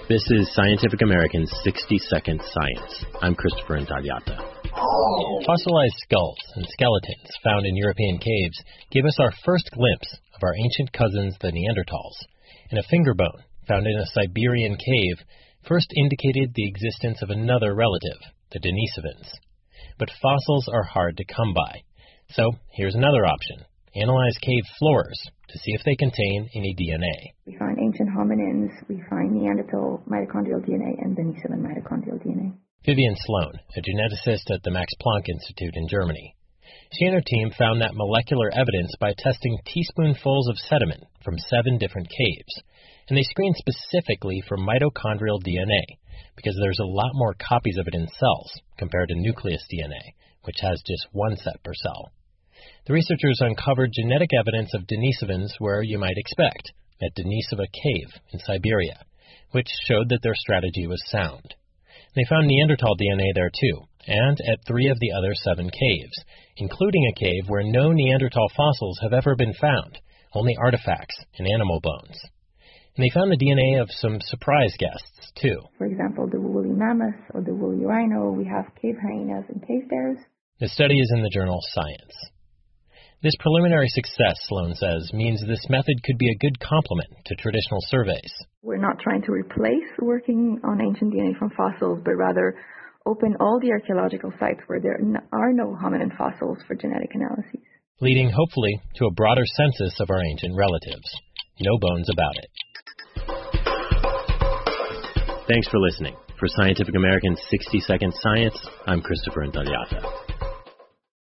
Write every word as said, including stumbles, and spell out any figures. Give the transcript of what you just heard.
This is Scientific American's sixty second Science. I'm Christopher Intagliata. Fossilized skulls and skeletons found in European caves give us our first glimpse of our ancient cousins, the Neanderthals. And a finger bone found in a Siberian cave first indicated the existence of another relative, the Denisovans. But fossils are hard to come by. So here's another option. Analyze cave floors to see if they contain any D N A. We find ancient hominins, we find Neanderthal mitochondrial D N A, and Denisovan mitochondrial D N A. Vivian Sloan, a geneticist at the Max Planck Institute in Germany. She and her team found that molecular evidence by testing teaspoonfuls of sediment from seven different caves. And they screened specifically for mitochondrial D N A, because there's a lot more copies of it in cells compared to nucleus D N A, which has just one set per cell. The researchers uncovered genetic evidence of Denisovans where you might expect, at Denisova Cave in Siberia, which showed that their strategy was sound. They found Neanderthal D N A there too, and at three of the other seven caves, including a cave where no Neanderthal fossils have ever been found, only artifacts and animal bones. And they found the D N A of some surprise guests too. For example, the woolly mammoth or the woolly rhino, we have cave hyenas and cave bears. The study is in the journal Science. This preliminary success, Sloan says, means this method could be a good complement to traditional surveys. We're not trying to replace working on ancient D N A from fossils, but rather open all the archaeological sites where there are no hominin fossils for genetic analyses. Leading, hopefully, to a broader census of our ancient relatives. No bones about it. Thanks for listening. For Scientific American's sixty second Science, I'm Christopher Intagliata.